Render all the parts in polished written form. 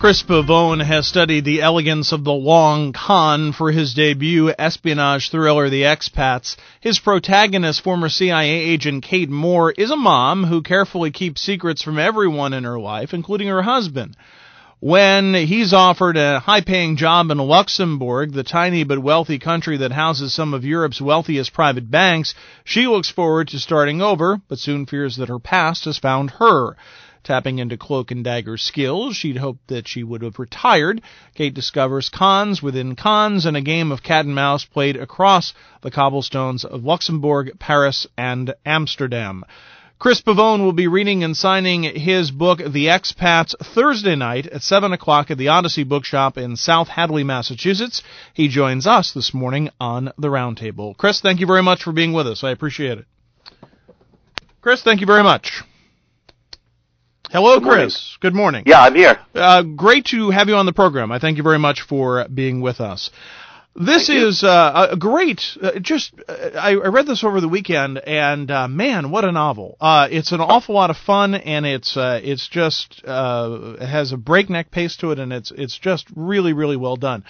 Chris Pavone has studied the elegance of the long con for his debut espionage thriller, The Expats. His protagonist, former CIA agent Kate Moore, is a mom who carefully keeps secrets from everyone in her life, including her husband. When he's offered a high-paying job in Luxembourg, the tiny but wealthy country that houses some of Europe's wealthiest private banks, she looks forward to starting over, but soon fears that her past has found her. Tapping into cloak and dagger skills, she'd hoped that she would have retired. Kate discovers cons within cons and a game of cat and mouse played across the cobblestones of Luxembourg, Paris, and Amsterdam. Chris Pavone will be reading and signing his book, The Expats, Thursday night at 7 o'clock at the Odyssey Bookshop in South Hadley, Massachusetts. He joins us this morning on the Roundtable. Chris, thank you very much for being with us. I appreciate it. Chris, thank you very much. Hello, Chris. Good morning. Yeah, I'm here. Great to have you on the program. I thank you very much for being with us. This is a great, I read this over the weekend, and man, what a novel. It's an awful lot of fun, and it's just has a breakneck pace to it, and it's just really, really well done.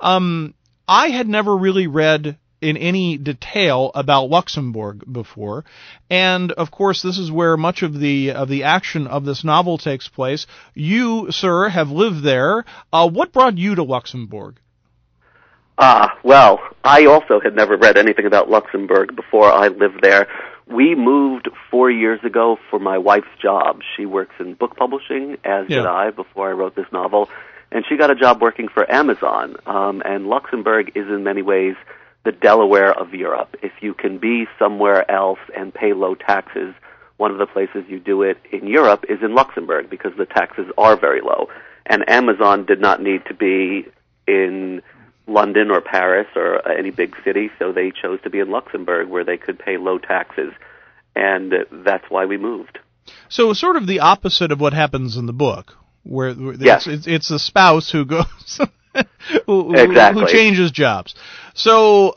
I had never really read in any detail about Luxembourg before, and of course this is where much of the action of this novel takes place. You, sir, have lived there. What brought you to Luxembourg? Well, I also had never read anything about Luxembourg before I lived there. We moved 4 years ago for my wife's job. She works in book publishing, as did I, before I wrote this novel, and she got a job working for Amazon. And Luxembourg is in many ways the Delaware of Europe. If you can be somewhere else and pay low taxes, one of the places you do it in Europe is in Luxembourg because the taxes are very low. And Amazon did not need to be in London or Paris or any big city, so they chose to be in Luxembourg where they could pay low taxes. And that's why we moved. So sort of the opposite of what happens in the book, where it's the spouse who goes... who changes jobs. So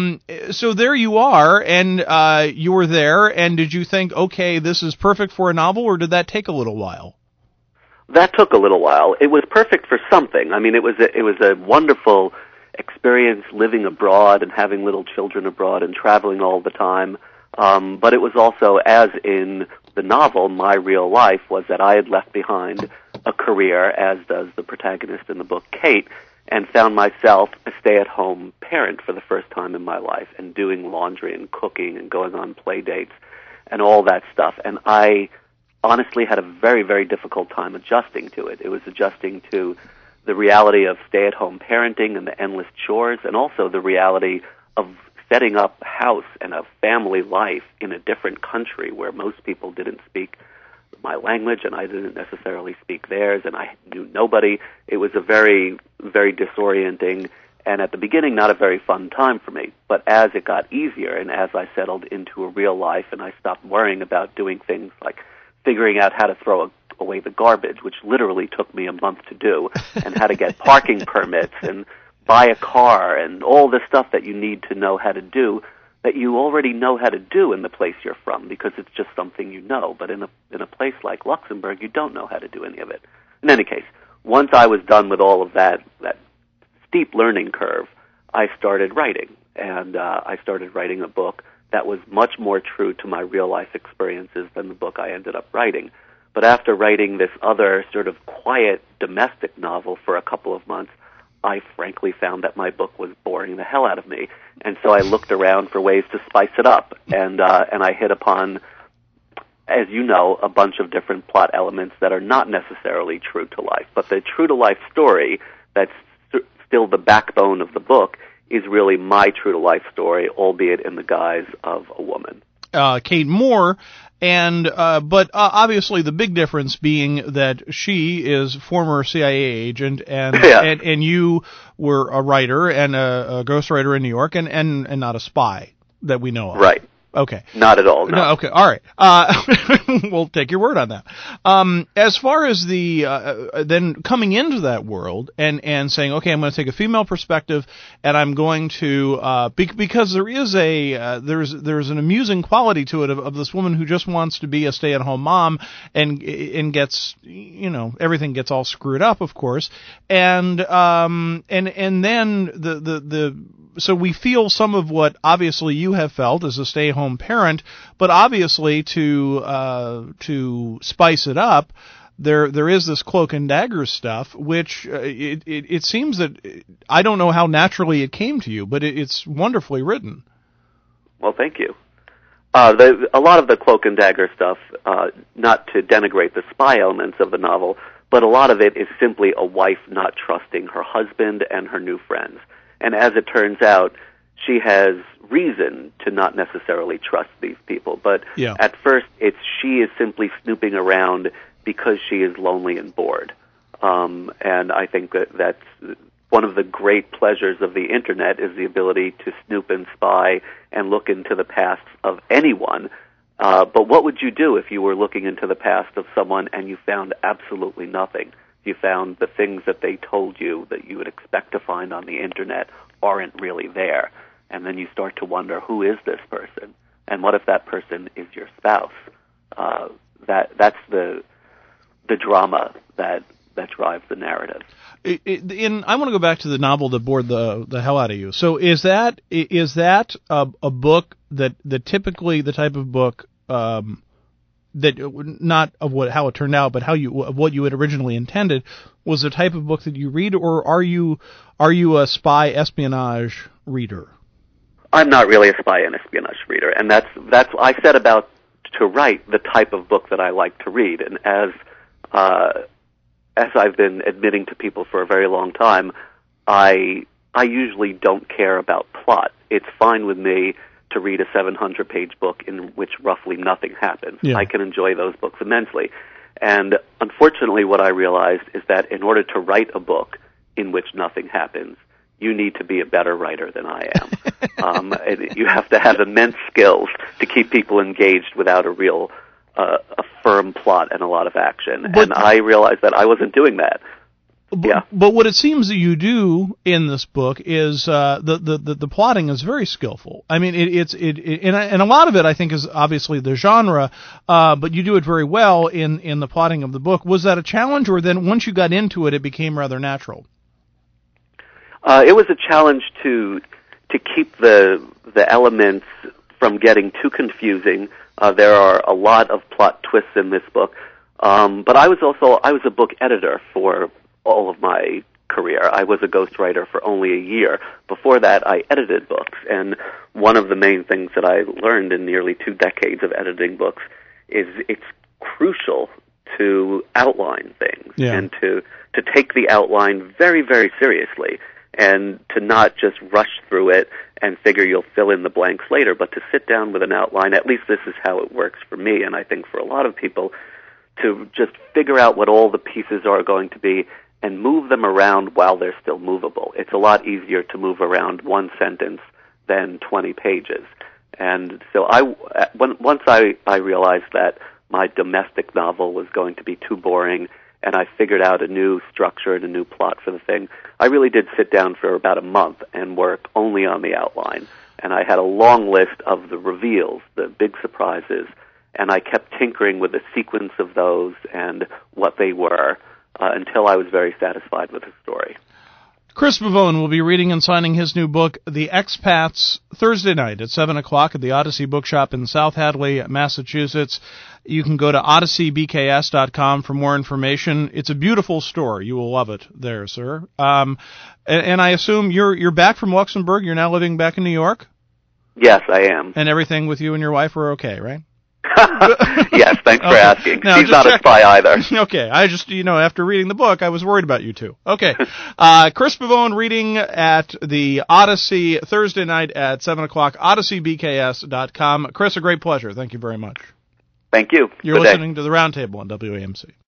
there you are, and you were there, and did you think, okay, this is perfect for a novel, or did that take a little while? That took a little while. It was perfect for something. I mean, it was a wonderful experience living abroad and having little children abroad and traveling all the time. But it was also, as in the novel, my real life was that I had left behind a career, as does the protagonist in the book, Kate, and found myself a stay-at-home parent for the first time in my life, and doing laundry and cooking and going on play dates and all that stuff. And I honestly had a very, very difficult time adjusting to it. It was adjusting to the reality of stay-at-home parenting and the endless chores, and also the reality of setting up a house and a family life in a different country where most people didn't speak my language and I didn't necessarily speak theirs, and I knew nobody. It was a very, very disorienting and at the beginning not a very fun time for me. But as it got easier and as I settled into a real life and I stopped worrying about doing things like figuring out how to throw away the garbage, which literally took me a month to do, and how to get parking permits and buy a car and all the stuff that you need to know how to do, that you already know how to do in the place you're from because it's just something you know. But in a place like Luxembourg, you don't know how to do any of it. In any case, once I was done with all of that steep learning curve, I started writing. And I started writing a book that was much more true to my real-life experiences than the book I ended up writing. But after writing this other sort of quiet domestic novel for a couple of months, I frankly found that my book was boring the hell out of me. And so I looked around for ways to spice it up. And I hit upon, as you know, a bunch of different plot elements that are not necessarily true to life. But the true-to-life story that's still the backbone of the book is really my true-to-life story, albeit in the guise of a woman. Kate Moore, but obviously the big difference being that she is former CIA agent, and you were a writer and a ghostwriter in New York, and not a spy that we know of. Right. Okay. Not at all, no. Okay, all right. We'll take your word on that. As far as the then coming into that world and saying, okay, I'm going to take a female perspective, and I'm going to because there is there's an amusing quality to it of this woman who just wants to be a stay-at-home mom and gets, everything gets all screwed up, of course, and then so we feel some of what obviously you have felt as a stay-home parent, but obviously to spice it up, there is this cloak and dagger stuff, which it seems that I don't know how naturally it came to you, but it's wonderfully written. Well, thank you. A lot of the cloak and dagger stuff, not to denigrate the spy elements of the novel, but a lot of it is simply a wife not trusting her husband and her new friends. And as it turns out, she has reason to not necessarily trust these people. But At first, she is simply snooping around because she is lonely and bored. And I think that's one of the great pleasures of the Internet, is the ability to snoop and spy and look into the past of anyone. But what would you do if you were looking into the past of someone and you found absolutely nothing? You found the things that they told you that you would expect to find on the Internet aren't really there. And then you start to wonder, who is this person? And what if that person is your spouse? That's the drama that drives the narrative. I want to go back to the novel that bored the hell out of you. So is that a book that typically the type of book that not of how it turned out, but what you had originally intended, was the type of book that you read, or are you a spy espionage reader? I'm not really a spy and espionage reader, and that's I set about to write the type of book that I like to read, and as I've been admitting to people for a very long time, I usually don't care about plot. It's fine with me to read a 700-page book in which roughly nothing happens. Yeah. I can enjoy those books immensely. And unfortunately, what I realized is that in order to write a book in which nothing happens, you need to be a better writer than I am. And you have to have immense skills to keep people engaged without a real a firm plot and a lot of action. And I realized that I wasn't doing that. But what it seems that you do in this book is the plotting is very skillful. I mean, and a lot of it I think is obviously the genre, but you do it very well in the plotting of the book. Was that a challenge, or then once you got into it, it became rather natural? It was a challenge to keep the elements from getting too confusing. There are a lot of plot twists in this book, but I was a book editor for all of my career. I was a ghostwriter for only a year. Before that, I edited books, and one of the main things that I learned in nearly 2 decades of editing books is it's crucial to outline things and to take the outline very, very seriously, and to not just rush through it and figure you'll fill in the blanks later, but to sit down with an outline. At least this is how it works for me, and I think for a lot of people, to just figure out what all the pieces are going to be and move them around while they're still movable. It's a lot easier to move around one sentence than 20 pages. And so once I realized that my domestic novel was going to be too boring, and I figured out a new structure and a new plot for the thing, I really did sit down for about a month and work only on the outline. And I had a long list of the reveals, the big surprises, and I kept tinkering with the sequence of those and what they were until I was very satisfied with the story. Chris Bavone will be reading and signing his new book, The Expats, Thursday night at 7 o'clock at the Odyssey Bookshop in South Hadley, Massachusetts. You can go to odysseybks.com for more information. It's a beautiful store. You will love it there, sir. And I assume you're back from Luxembourg. You're now living back in New York? Yes, I am. And everything with you and your wife are okay, right? Yes, thanks for asking. No, she's not a spy either. Okay, I just, after reading the book, I was worried about you two. Okay. Chris Bavone reading at the Odyssey Thursday night at 7 o'clock, odysseybks.com. Chris, a great pleasure. Thank you very much. Thank you. You're listening to The Roundtable on WAMC.